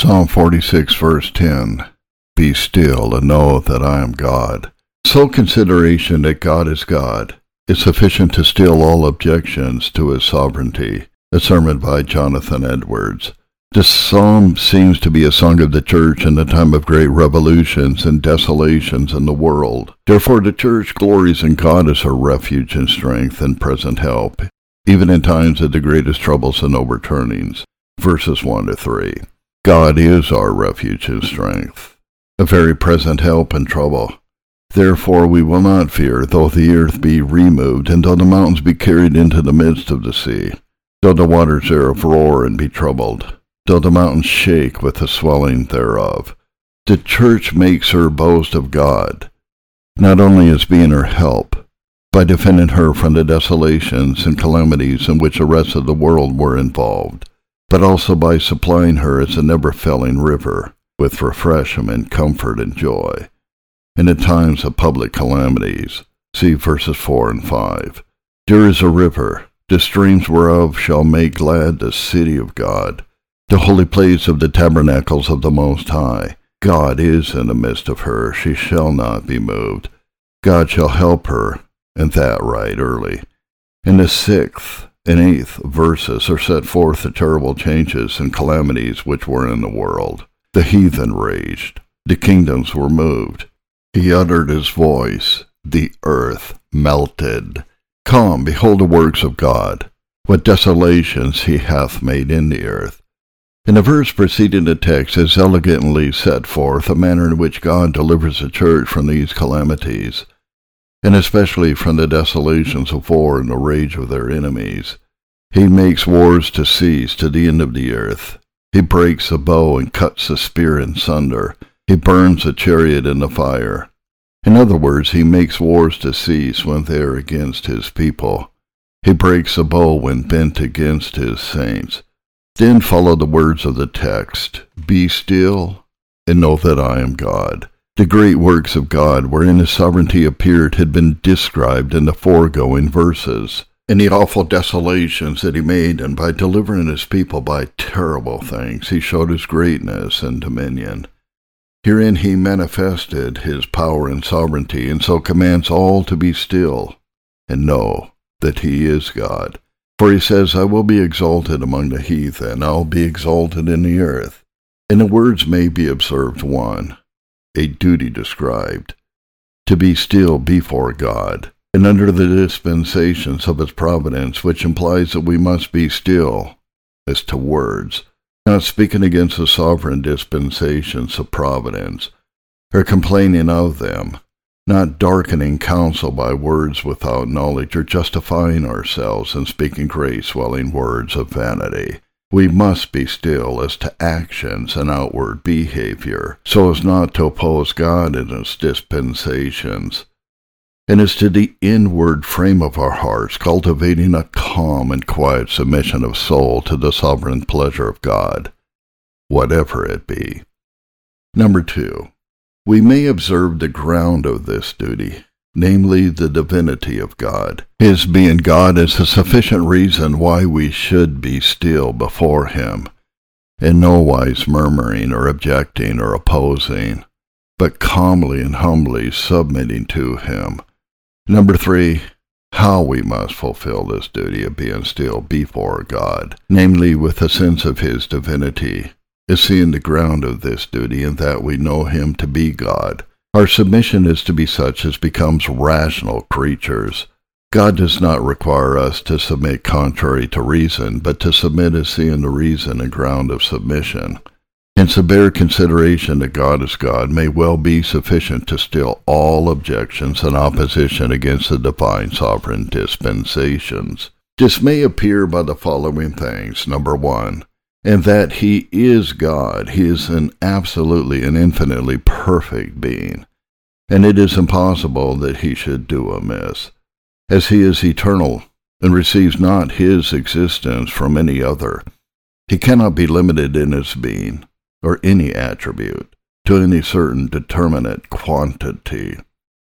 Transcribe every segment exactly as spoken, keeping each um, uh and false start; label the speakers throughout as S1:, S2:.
S1: Psalm forty-six, verse ten. Be still and know that I am God. Sole consideration that God is God is sufficient to still all objections to his sovereignty. A sermon by Jonathan Edwards. This psalm seems to be a song of the church in the time of great revolutions and desolations in the world. Therefore the church glories in God as her refuge and strength and present help, even in times of the greatest troubles and overturnings. Verses one to three. God is our refuge and strength, a very present help in trouble. Therefore we will not fear, though the earth be removed, and though the mountains be carried into the midst of the sea, though the waters thereof roar and be troubled, though the mountains shake with the swelling thereof. The church makes her boast of God, not only as being her help, by defending her from the desolations and calamities in which the rest of the world were involved, but also by supplying her as a never-failing river with refreshment, comfort, and joy. And in times of public calamities, see verses four and five. There is a river, the streams whereof shall make glad the city of God, the holy place of the tabernacles of the Most High. God is in the midst of her, she shall not be moved. God shall help her, and that right early. In the sixth and eighth verses are set forth the terrible changes and calamities which were in the world. The heathen raged, the kingdoms were moved. He uttered his voice, the earth melted. Come, behold the works of God, what desolations he hath made in the earth. In the verse preceding the text is elegantly set forth the manner in which God delivers the church from these calamities, and especially from the desolations of war and the rage of their enemies. He makes wars to cease to the end of the earth. He breaks the bow and cuts the spear in sunder. He burns a chariot in the fire. In other words, he makes wars to cease when they are against his people. He breaks a bow when bent against his saints. Then follow the words of the text, Be still, and know that I am God. The great works of God wherein his sovereignty appeared had been described in the foregoing verses, and the awful desolations that he made, and by delivering his people by terrible things, he showed his greatness and dominion. Herein he manifested his power and sovereignty, and so commands all to be still, and know that he is God. For he says, I will be exalted among the heathen, I will be exalted in the earth. And the words may be observed one, a duty described, to be still before God, and under the dispensations of his providence, which implies that we must be still, as to words, not speaking against the sovereign dispensations of providence, or complaining of them, not darkening counsel by words without knowledge, or justifying ourselves in speaking great swelling words of vanity. We must be still as to actions and outward behavior, so as not to oppose God in his dispensations, and as to the inward frame of our hearts, cultivating a calm and quiet submission of soul to the sovereign pleasure of God, whatever it be. Number two, we may observe the ground of this duty, namely the divinity of God. His being God is a sufficient reason why we should be still before him, in no wise murmuring or objecting or opposing, but calmly and humbly submitting to him. Number three, how we must fulfill this duty of being still before God, namely with a sense of his divinity, is seeing the ground of this duty in that we know him to be God. Our submission is to be such as becomes rational creatures. God does not require us to submit contrary to reason, but to submit as seeing the reason and ground of submission. Hence a bare consideration that God is God may well be sufficient to still all objections and opposition against the divine sovereign dispensations. This may appear by the following things. Number one, and that he is God. He is an absolutely and infinitely perfect being, and it is impossible that he should do amiss, as he is eternal and receives not his existence from any other. He cannot be limited in his being, or any attribute, to any certain determinate quantity.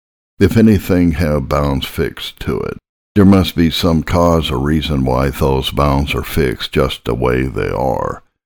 S1: If anything have bounds fixed to it, there must be some cause or reason why those bounds are fixed just the way they are.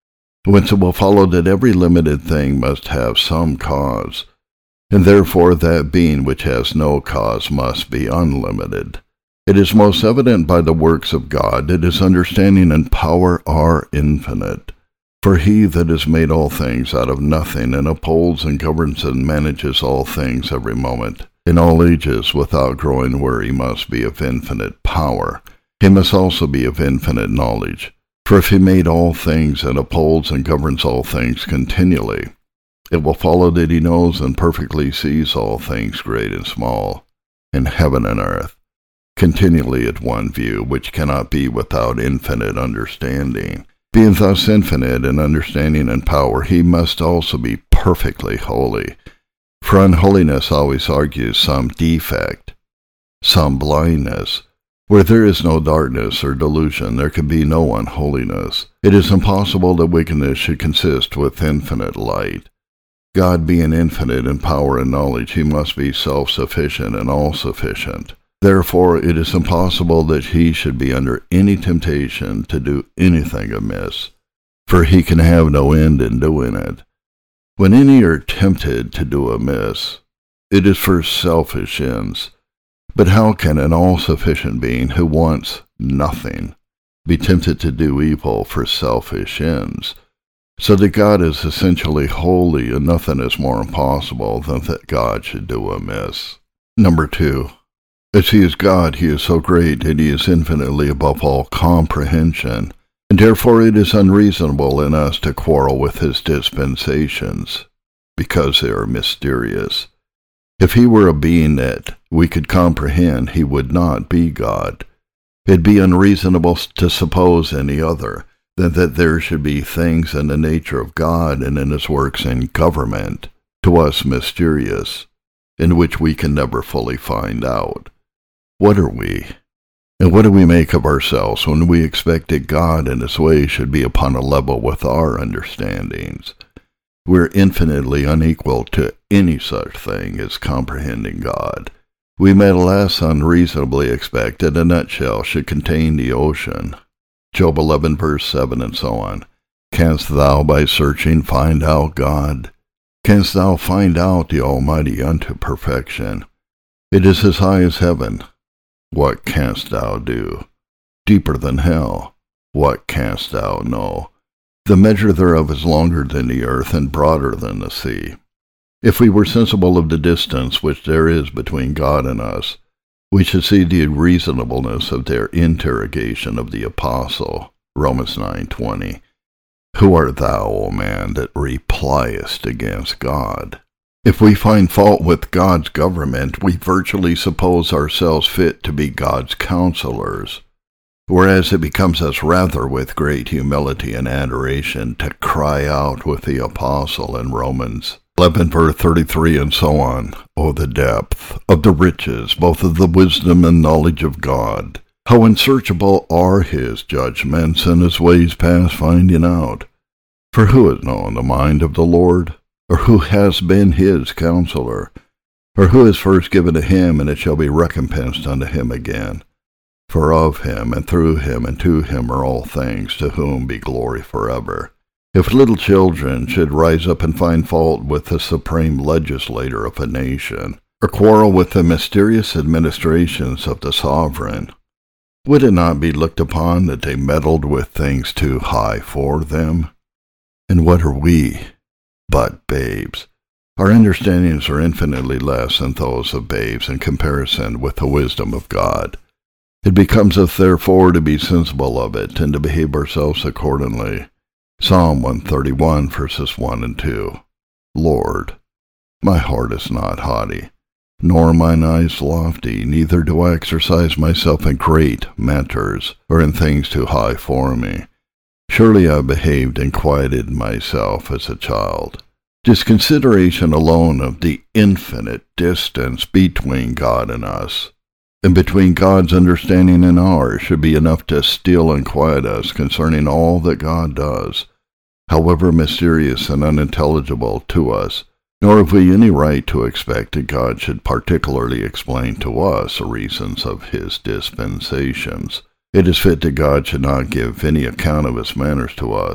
S1: whence it will follow that every limited thing must have some cause, and therefore that being which has no cause must be unlimited. It is most evident by the works of God that his understanding and power are infinite. For he that has made all things out of nothing, and upholds and governs and manages all things every moment, in all ages without growing weary, must be of infinite power. He must also be of infinite knowledge. For if he made all things, and upholds and governs all things continually, it will follow that he knows and perfectly sees all things great and small, in heaven and earth, continually at one view, which cannot be without infinite understanding. Being thus infinite in understanding and power, he must also be perfectly holy. For unholiness always argues some defect, some blindness. Where there is no darkness or delusion, there can be no unholiness. It is impossible that wickedness should consist with infinite light. God being infinite in power and knowledge, he must be self-sufficient and all-sufficient. Therefore, it is impossible that he should be under any temptation to do anything amiss, for he can have no end in doing it. When any are tempted to do amiss, it is for selfish ends. But how can an all-sufficient being who wants nothing be tempted to do evil for selfish ends? So that God is essentially holy, and nothing is more impossible than that God should do amiss. Number two. As he is God, he is so great that he is infinitely above all comprehension, and therefore it is unreasonable in us to quarrel with his dispensations, because they are mysterious. If he were a being that we could comprehend, he would not be God. It'd be unreasonable to suppose any other than that there should be things in the nature of God and in his works and government, to us mysterious, in which we can never fully find out. What are we? And what do we make of ourselves when we expect that God and his ways should be upon a level with our understandings? We're infinitely unequal to any such thing as comprehending God. We may less unreasonably expect that a nutshell should contain the ocean. Job eleven verse seven and so on. Canst thou by searching find out God? Canst thou find out the Almighty unto perfection? It is as high as heaven. What canst thou do? Deeper than hell. What canst thou know? The measure thereof is longer than the earth, and broader than the sea. If we were sensible of the distance which there is between God and us, we should see the reasonableness of their interrogation of the apostle, Romans nine twenty. Who art thou, O man, that repliest against God? If we find fault with God's government, we virtually suppose ourselves fit to be God's counselors, whereas it becomes us rather with great humility and adoration to cry out with the apostle in Romans eleven verse thirty-three and so on, O the depth of the riches, both of the wisdom and knowledge of God! How unsearchable are his judgments, and his ways past finding out! For who has known the mind of the Lord? Or who has been his counselor? Or who is first given to him, and it shall be recompensed unto him again? For of him, and through him, and to him are all things, to whom be glory forever. If little children should rise up and find fault with the supreme legislator of a nation, or quarrel with the mysterious administrations of the sovereign, would it not be looked upon that they meddled with things too high for them? And what are we but babes? Our understandings are infinitely less than those of babes in comparison with the wisdom of God. It becomes us therefore to be sensible of it, and to behave ourselves accordingly. Psalm one thirty-one, verses one and two. Lord, my heart is not haughty, nor mine eyes lofty, neither do I exercise myself in great matters, or in things too high for me. Surely I behaved and quieted myself as a child. This consideration alone of the infinite distance between God and us, and between God's understanding and ours, should be enough to still and quiet us concerning all that God does, however mysterious and unintelligible to us. Nor have we any right to expect that God should particularly explain to us the reasons of his dispensations. It is fit that God should not give any account of his manners to us,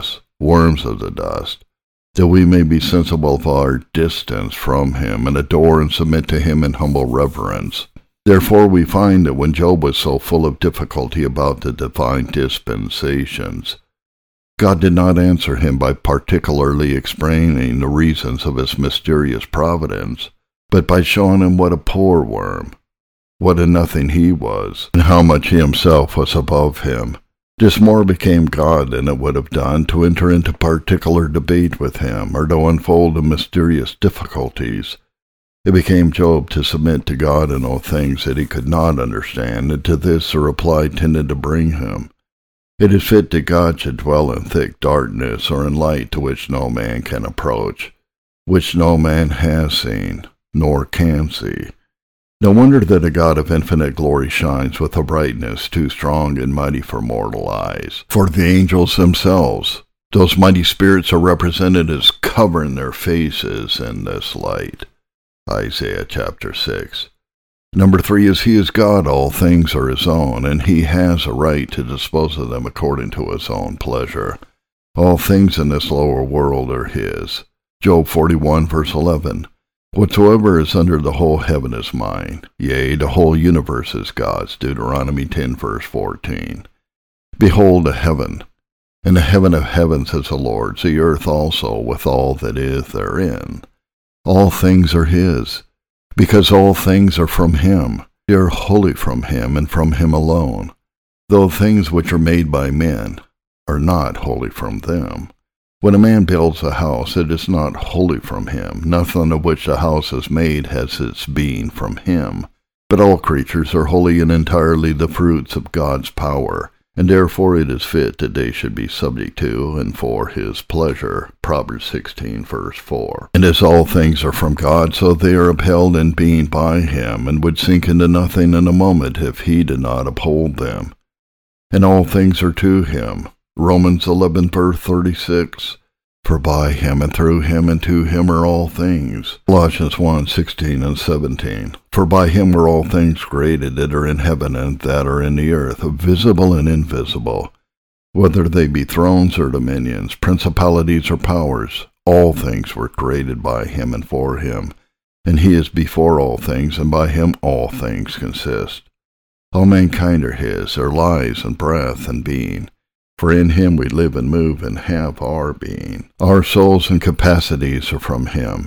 S1: worms of the dust, that we may be sensible of our distance from him, and adore and submit to him in humble reverence. Therefore we find that when Job was so full of difficulty about the divine dispensations, God did not answer him by particularly explaining the reasons of his mysterious providence, but by showing him what a poor worm, what a nothing he was, and how much he himself was above him. This more became God than it would have done to enter into particular debate with him, or to unfold the mysterious difficulties. It became Job to submit to God in all things that he could not understand, and to this a reply tended to bring him. It is fit that God should dwell in thick darkness, or in light to which no man can approach, which no man has seen, nor can see. No wonder that a God of infinite glory shines with a brightness too strong and mighty for mortal eyes. For the angels themselves, those mighty spirits, are represented as covering their faces in this light. Isaiah chapter six. Number three is he is God, all things are his own, and he has a right to dispose of them according to his own pleasure. All things in this lower world are his. Job forty-one, verse eleven. Whatsoever is under the whole heaven is mine, yea, the whole universe is God's. Deuteronomy ten, verse fourteen. Behold a heaven, and the heaven of heavens is the Lord's, the earth also with all that is therein. All things are his, because all things are from him. They are wholly from him, and from him alone, though things which are made by men are not wholly from them. When a man builds a house, it is not wholly from him. Nothing of which the house is made has its being from him. But all creatures are wholly and entirely the fruits of God's power, and therefore it is fit that they should be subject to and for his pleasure. Proverbs sixteen, verse four. And as all things are from God, so they are upheld in being by him, and would sink into nothing in a moment if he did not uphold them. And all things are to him. Romans eleven, verse thirty-six. For by him and through him and to him are all things. Colossians one, sixteen and seventeen. For by him were all things created that are in heaven and that are in the earth, visible and invisible, whether they be thrones or dominions, principalities or powers. All things were created by him and for him, and he is before all things, and by him all things consist. All mankind are his, their lives and breath and being. For in him we live and move and have our being. Our souls and capacities are from him.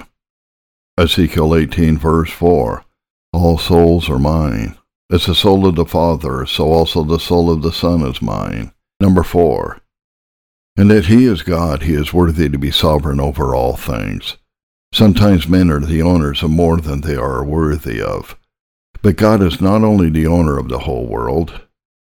S1: Ezekiel eighteen, verse four. All souls are mine. As the soul of the Father, so also the soul of the Son is mine. Number four. And that he is God, he is worthy to be sovereign over all things. Sometimes men are the owners of more than they are worthy of. But God is not only the owner of the whole world,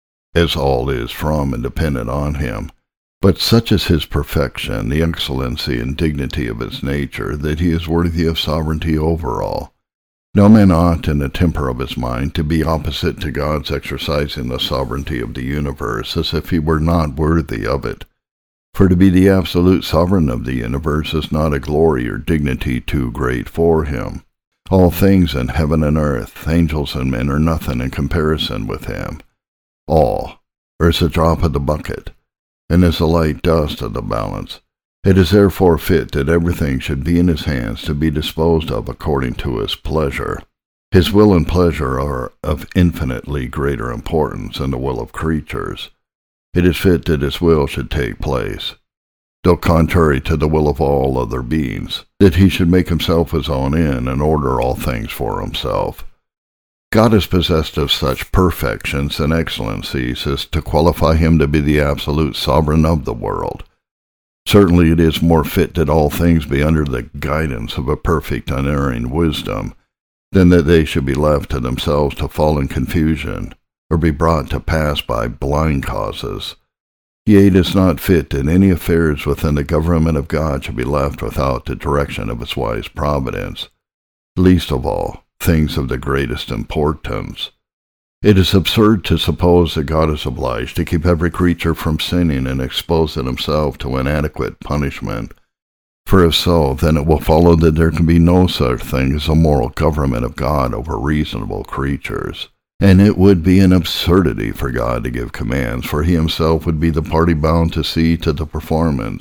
S1: as all is from and dependent on him, but such is his perfection, the excellency and dignity of his nature, that he is worthy of sovereignty over all. No man ought, in the temper of his mind, to be opposite to God's exercising the sovereignty of the universe, as if he were not worthy of it. For to be the absolute sovereign of the universe is not a glory or dignity too great for him. All things in heaven and earth, angels and men, are nothing in comparison with him. All, or as a drop of the bucket, and as a light dust of the balance. It is therefore fit that everything should be in his hands to be disposed of according to his pleasure. His will and pleasure are of infinitely greater importance than the will of creatures. It is fit that his will should take place, though contrary to the will of all other beings, that he should make himself his own end and order all things for himself. God is possessed of such perfections and excellencies as to qualify him to be the absolute sovereign of the world. Certainly it is more fit that all things be under the guidance of a perfect unerring wisdom, than that they should be left to themselves to fall in confusion, or be brought to pass by blind causes. Yea, it is not fit that any affairs within the government of God should be left without the direction of his wise providence, least of all things of the greatest importance. It is absurd to suppose that God is obliged to keep every creature from sinning and exposing himself to inadequate punishment. For if so, then it will follow that there can be no such thing as a moral government of God over reasonable creatures. And it would be an absurdity for God to give commands, for he himself would be the party bound to see to the performance,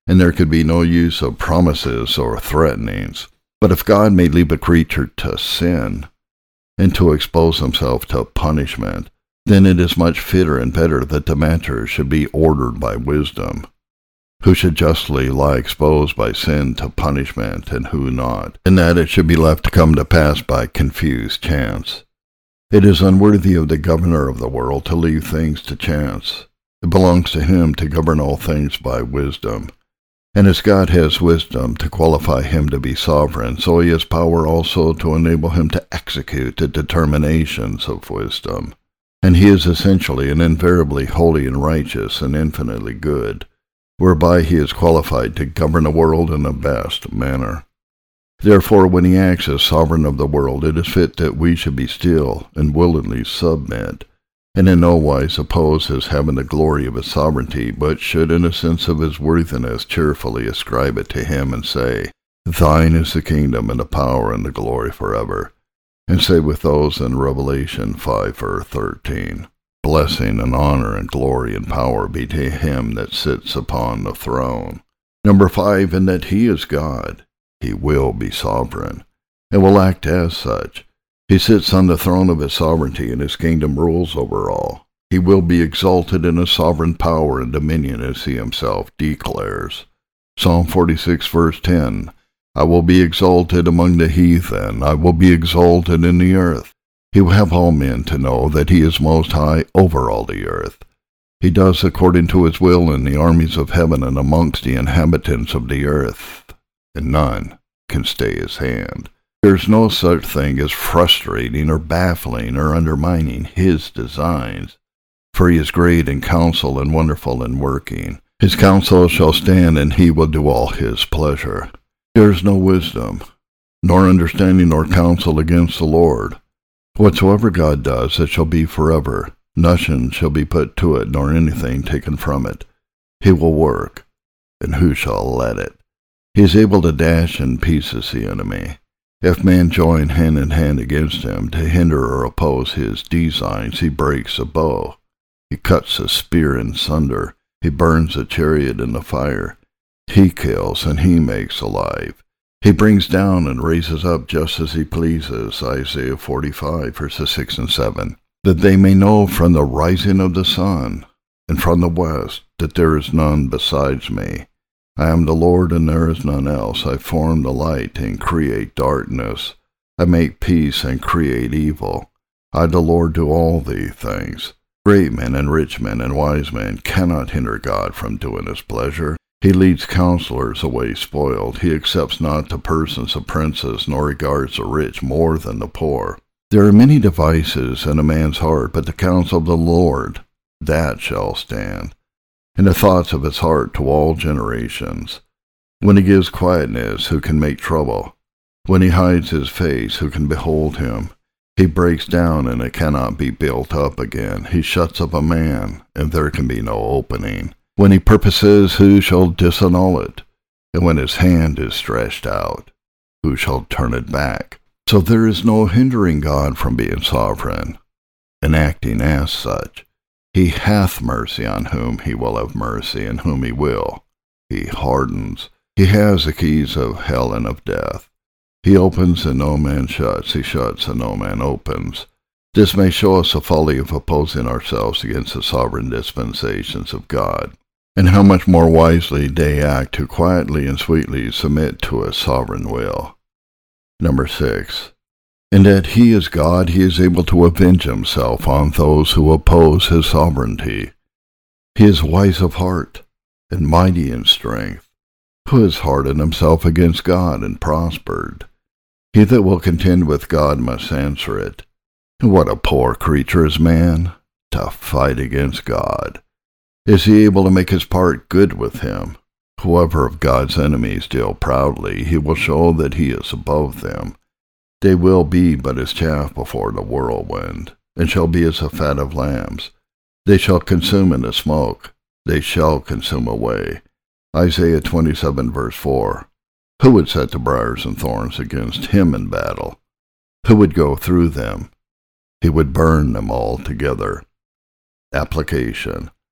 S1: and there could be no use of promises or threatenings. But if God may leave a creature to sin, and to expose himself to punishment, then it is much fitter and better that the matter should be ordered by wisdom. Who should justly lie exposed by sin to punishment, and who not, and that it should be left to come to pass by confused chance. It is unworthy of the governor of the world to leave things to chance. It belongs to him to govern all things by wisdom. And as God has wisdom to qualify him to be sovereign, so he has power also to enable him to execute the determinations of wisdom. And he is essentially and invariably holy and righteous and infinitely good, whereby he is qualified to govern the world in the best manner. Therefore, when he acts as sovereign of the world, it is fit that we should be still and willingly submit, and in no wise oppose his having the glory of his sovereignty, but should in a sense of his worthiness cheerfully ascribe it to him, and say, Thine is the kingdom and the power and the glory forever. And say with those in Revelation five, verse thirteen, Blessing and honor and glory and power be to him that sits upon the throne. Number five, in that he is God, he will be sovereign, and will act as such. He sits on the throne of his sovereignty, and his kingdom rules over all. He will be exalted in his sovereign power and dominion, as he himself declares. Psalm forty-six, verse ten, I will be exalted among the heathen, I will be exalted in the earth. He will have all men to know that he is most high over all the earth. He does according to his will in the armies of heaven and amongst the inhabitants of the earth, and none can stay his hand. There is no such thing as frustrating or baffling or undermining his designs, for he is great in counsel and wonderful in working. His counsel shall stand, and he will do all his pleasure. There is no wisdom, nor understanding, nor counsel against the Lord. Whatsoever God does, it shall be forever. Nothing shall be put to it, nor anything taken from it. He will work, and who shall let it? He is able to dash in pieces the enemy. If man join hand in hand against him to hinder or oppose his designs, he breaks a bow. He cuts a spear in sunder. He burns a chariot in the fire. He kills, and he makes alive. He brings down and raises up just as he pleases. Isaiah forty-five, verses six and seven. That they may know from the rising of the sun and from the west that there is none besides me. I am the Lord, and there is none else. I form the light and create darkness. I make peace and create evil. I, the Lord, do all these things. Great men and rich men and wise men cannot hinder God from doing his pleasure. He leads counselors away spoiled. He accepts not the persons of princes, nor regards the rich more than the poor. There are many devices in a man's heart, but the counsel of the Lord, that shall stand, and the thoughts of his heart to all generations. When he gives quietness, who can make trouble? When he hides his face, who can behold him? He breaks down, and it cannot be built up again. He shuts up a man, and there can be no opening. When he purposes, who shall disannul it? And when his hand is stretched out, who shall turn it back? So there is no hindering God from being sovereign, and acting as such. He hath mercy on whom he will have mercy, and whom he will. He hardens. He has the keys of hell and of death. He opens, and no man shuts. He shuts, and no man opens. This may show us the folly of opposing ourselves against the sovereign dispensations of God, and how much more wisely they act who quietly and sweetly submit to a sovereign will. Number six. In that he is God, he is able to avenge himself on those who oppose his sovereignty. He is wise of heart, and mighty in strength, who has hardened himself against God and prospered. He that will contend with God must answer it. What a poor creature is man, to fight against God! Is he able to make his part good with him? Whoever of God's enemies deal proudly, he will show that he is above them. They will be but as chaff before the whirlwind, and shall be as the fat of lambs. They shall consume in the smoke. They shall consume away. Isaiah twenty-seven, verse four. Who would set the briars and thorns against him in battle? Who would go through them? He would burn them all together. Application.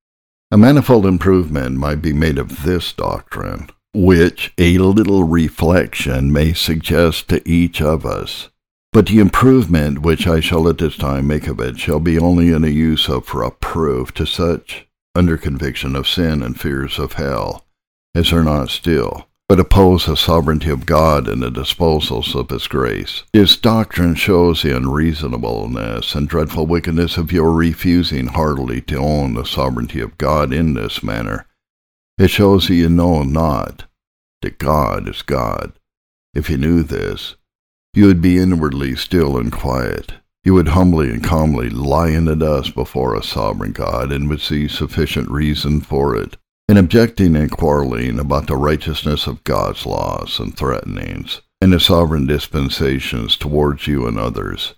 S1: A manifold improvement might be made of this doctrine, which a little reflection may suggest to each of us. But the improvement which I shall at this time make of it shall be only in a use of reproof to such, under conviction of sin and fears of hell, as are not still, but oppose the sovereignty of God and the disposals of his grace. This doctrine shows the unreasonableness and dreadful wickedness of your refusing heartily to own the sovereignty of God in this manner. It shows that you know not that God is God. If you knew this, you would be inwardly still and quiet. You would humbly and calmly lie in the dust before a sovereign God, and would see sufficient reason for it. In objecting and quarreling about the righteousness of God's laws and threatenings, and the sovereign dispensations towards you and others,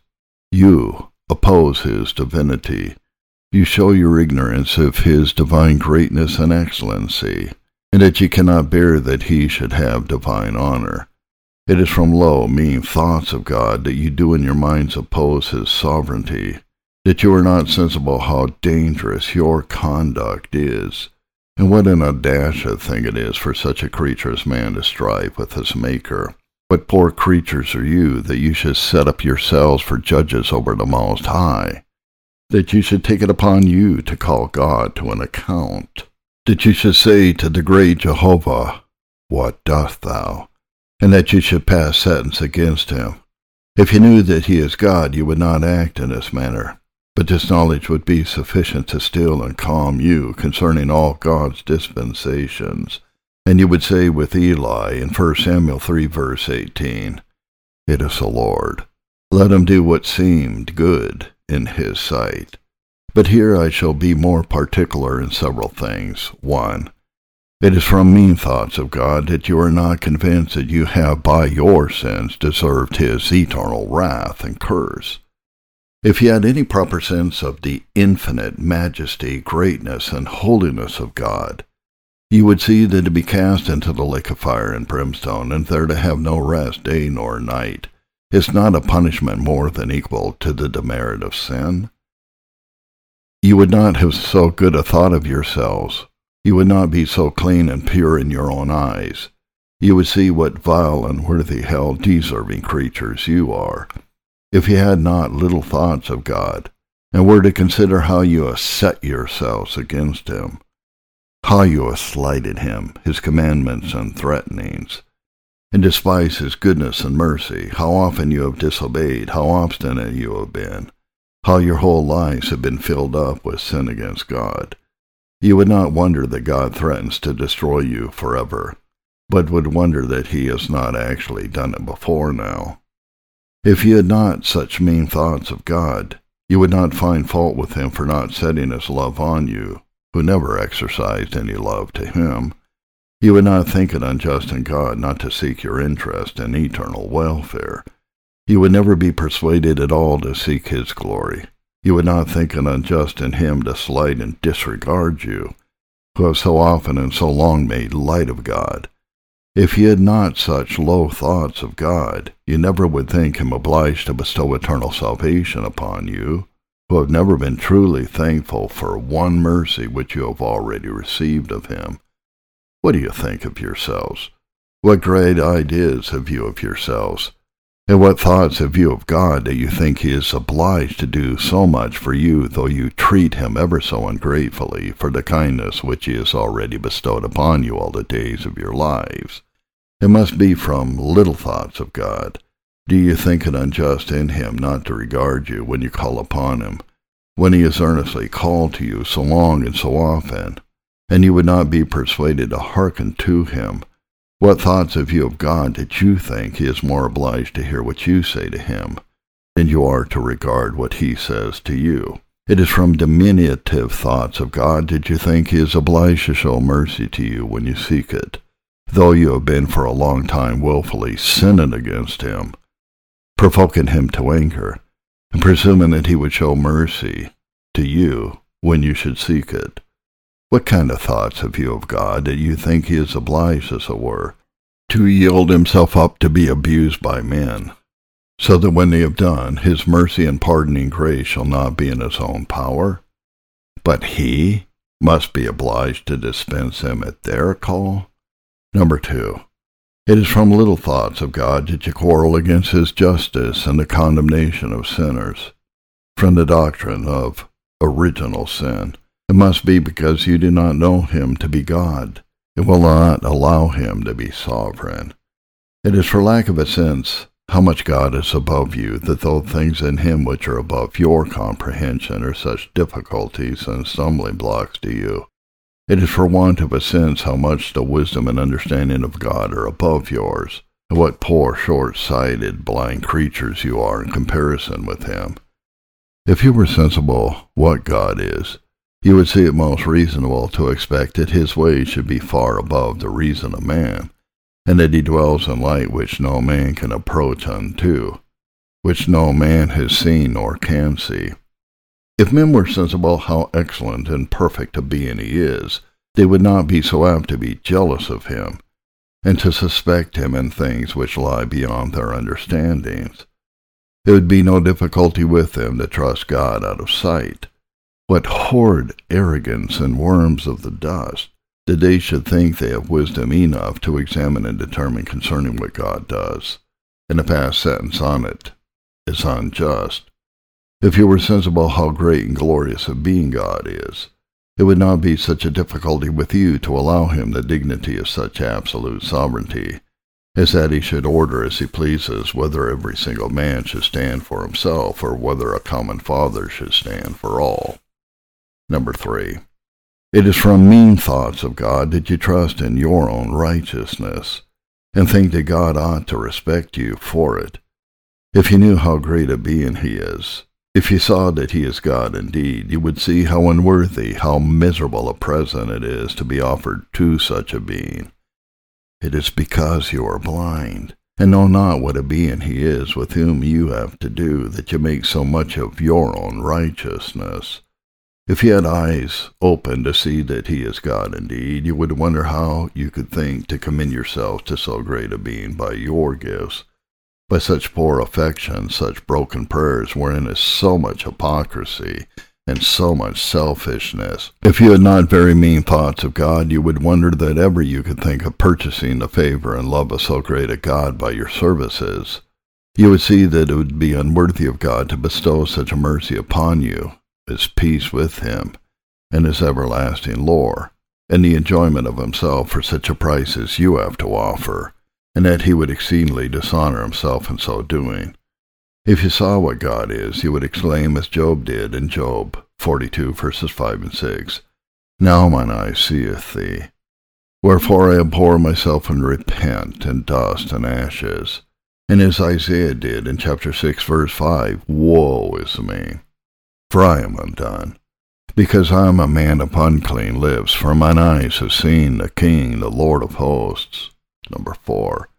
S1: you oppose his divinity. You show your ignorance of his divine greatness and excellency, and that you cannot bear that he should have divine honor. It is from low, mean thoughts of God that you do in your minds oppose his sovereignty, that you are not sensible how dangerous your conduct is, and what an audacious thing it is for such a creature as man to strive with his Maker. What poor creatures are you, that you should set up yourselves for judges over the Most High, that you should take it upon you to call God to an account, that you should say to the great Jehovah, "What dost thou?" and that you should pass sentence against him. If you knew that he is God, you would not act in this manner, but this knowledge would be sufficient to still and calm you concerning all God's dispensations, and you would say with Eli in First Samuel three verse eighteen, "It is the Lord. Let him do what seemed good in his sight." But here I shall be more particular in several things. One, it is from mean thoughts of God that you are not convinced that you have by your sins deserved his eternal wrath and curse. If you had any proper sense of the infinite majesty, greatness, and holiness of God, you would see that to be cast into the lake of fire and brimstone, and there to have no rest day nor night, is not a punishment more than equal to the demerit of sin. You would not have so good a thought of yourselves. You would not be so clean and pure in your own eyes. You would see what vile and worthy hell deserving creatures you are, if you had not little thoughts of God, and were to consider how you have set yourselves against him, how you have slighted him, his commandments and threatenings, and despised his goodness and mercy, how often you have disobeyed, how obstinate you have been, how your whole lives have been filled up with sin against God. You would not wonder that God threatens to destroy you forever, but would wonder that he has not actually done it before now. If you had not such mean thoughts of God, you would not find fault with him for not setting his love on you, who never exercised any love to him. You would not think it unjust in God not to seek your interest and eternal welfare. You would never be persuaded at all to seek his glory. You would not think it unjust in him to slight and disregard you, who have so often and so long made light of God. If you had not such low thoughts of God, you never would think him obliged to bestow eternal salvation upon you, who have never been truly thankful for one mercy which you have already received of him. What do you think of yourselves? What great ideas have you of yourselves? And what thoughts have you of God that you think he is obliged to do so much for you, though you treat him ever so ungratefully for the kindness which he has already bestowed upon you all the days of your lives? It must be from little thoughts of God. Do you think it unjust in him not to regard you when you call upon him, when he has earnestly called to you so long and so often, and you would not be persuaded to hearken to him? What thoughts have you of God that you think he is more obliged to hear what you say to him than you are to regard what he says to you? It is from diminutive thoughts of God that you think he is obliged to show mercy to you when you seek it, though you have been for a long time willfully sinning against him, provoking him to anger, and presuming that he would show mercy to you when you should seek it. What kind of thoughts have you of God that you think he is obliged, as it were, to yield himself up to be abused by men, so that when they have done, his mercy and pardoning grace shall not be in his own power? But he, must be obliged to dispense him at their call? Number two, it is from little thoughts of God that you quarrel against his justice and the condemnation of sinners. From the doctrine of original sin, it must be because you do not know him to be God, and will not allow him to be sovereign. It is for lack of a sense how much God is above you, that those things in him which are above your comprehension are such difficulties and stumbling blocks to you. It is for want of a sense how much the wisdom and understanding of God are above yours, and what poor, short-sighted, blind creatures you are in comparison with him. If you were sensible what God is, you would see it most reasonable to expect that his ways should be far above the reason of man, and that he dwells in light which no man can approach unto, which no man has seen nor can see. If men were sensible how excellent and perfect a being he is, they would not be so apt to be jealous of him, and to suspect him in things which lie beyond their understandings. It would be no difficulty with them to trust God out of sight. What horrid arrogance and worms of the dust, that they should think they have wisdom enough to examine and determine concerning what God does, and the past sentence on it is unjust. If you were sensible how great and glorious a being God is, it would not be such a difficulty with you to allow him the dignity of such absolute sovereignty, as that he should order as he pleases whether every single man should stand for himself, or whether a common father should stand for all. Number three, it is from mean thoughts of God that you trust in your own righteousness, and think that God ought to respect you for it. If you knew how great a being he is, if you saw that he is God indeed, you would see how unworthy, how miserable a present it is to be offered to such a being. It is because you are blind, and know not what a being he is with whom you have to do, that you make so much of your own righteousness. If you had eyes open to see that he is God indeed, you would wonder how you could think to commend yourself to so great a being by your gifts, by such poor affection, such broken prayers, wherein is so much hypocrisy and so much selfishness. If you had not very mean thoughts of God, you would wonder that ever you could think of purchasing the favor and love of so great a God by your services. You would see that it would be unworthy of God to bestow such a mercy upon you, his peace with him, and his everlasting lore, and the enjoyment of himself for such a price as you have to offer, and that he would exceedingly dishonor himself in so doing. If you saw what God is, you would exclaim as Job did in Job forty-two, verses five and six, "Now mine eye seeth thee. Wherefore I abhor myself and repent in dust and ashes." And as Isaiah did in chapter six, verse five, "Woe is me, for I am undone, because I am a man of unclean lips, for mine eyes have seen the King, the Lord of hosts." Number four,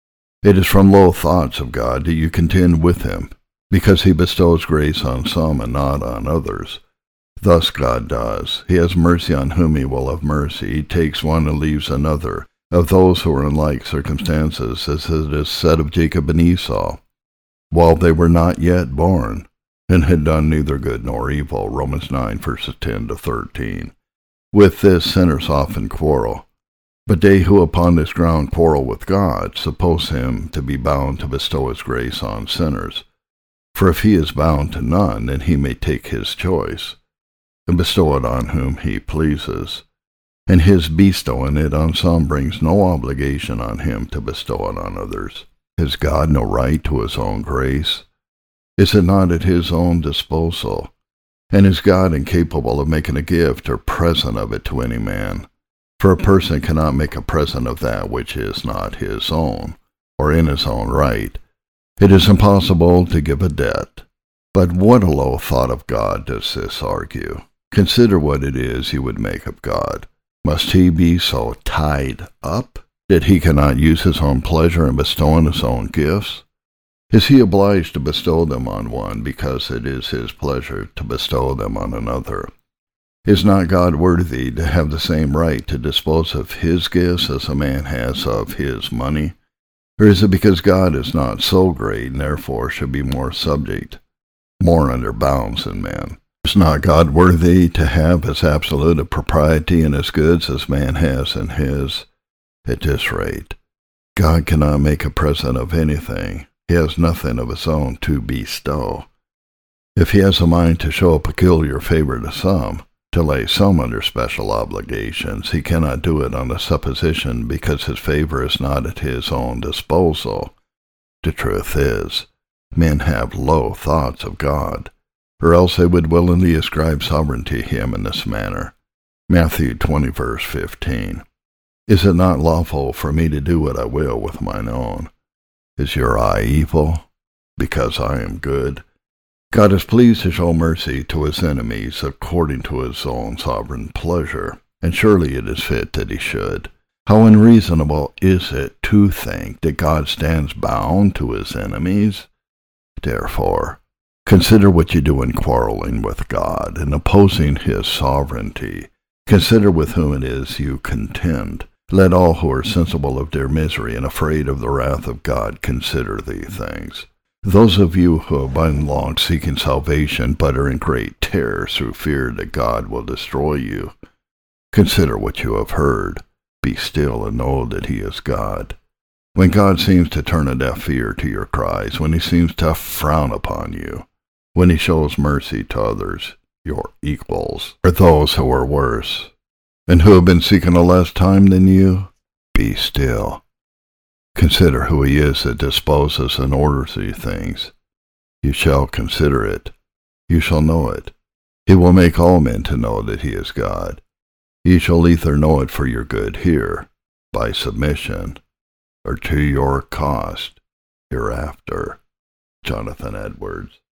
S1: it is from low thoughts of God that you contend with him, because he bestows grace on some and not on others. Thus God does. He has mercy on whom he will have mercy. He takes one and leaves another, of those who are in like circumstances, as it is said of Jacob and Esau, while they were not yet born, and had done neither good nor evil. Romans nine, verses ten to thirteen. With this sinners often quarrel. But they who upon this ground quarrel with God suppose him to be bound to bestow his grace on sinners. For if he is bound to none, then he may take his choice, and bestow it on whom he pleases. And his bestowing it on some brings no obligation on him to bestow it on others. Has God no right to his own grace? Is it not at his own disposal? And is God incapable of making a gift or present of it to any man? For a person cannot make a present of that which is not his own, or in his own right. It is impossible to give a debt. But what a low thought of God does this argue? Consider what it is you would make of God. Must he be so tied up that he cannot use his own pleasure in bestowing his own gifts? Is he obliged to bestow them on one because it is his pleasure to bestow them on another? Is not God worthy to have the same right to dispose of his gifts as a man has of his money? Or is it because God is not so great and therefore should be more subject, more under bounds than men? Is not God worthy to have as absolute a propriety in his goods as man has in his? At this rate, God cannot make a present of anything. He has nothing of his own to bestow. If he has a mind to show a peculiar favor to some, to lay some under special obligations, he cannot do it on the supposition because his favor is not at his own disposal. The truth is, men have low thoughts of God, or else they would willingly ascribe sovereignty to him in this manner. Matthew twenty, verse fifteen. Is it not lawful for me to do what I will with mine own? Is your eye evil? Because I am good. God is pleased to show mercy to his enemies according to his own sovereign pleasure, and surely it is fit that he should. How unreasonable is it to think that God stands bound to his enemies? Therefore, consider what you do in quarreling with God and opposing his sovereignty. Consider with whom it is you contend. Let all who are sensible of their misery and afraid of the wrath of God consider these things. Those of you who have been long seeking salvation but are in great terror through fear that God will destroy you, consider what you have heard. Be still and know that he is God. When God seems to turn a deaf ear to your cries, when he seems to frown upon you, when he shows mercy to others, your equals, or those who are worse, and who have been seeking a less time than you, be still. Consider who he is that disposes and orders these things. You shall consider it. You shall know it. He will make all men to know that he is God. Ye shall either know it for your good here, by submission, or to your cost hereafter. Jonathan Edwards.